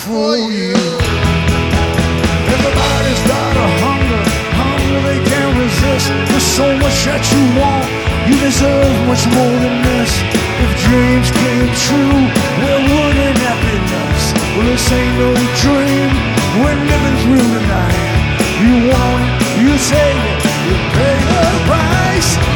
for you. Everybody's got a hunger they can't resist. There's so much that you want, you deserve much more than this. If dreams came true, well, wouldn't that be nice? Well, this ain't no dream, we're living through the night. You want it, you take it, you pay the price.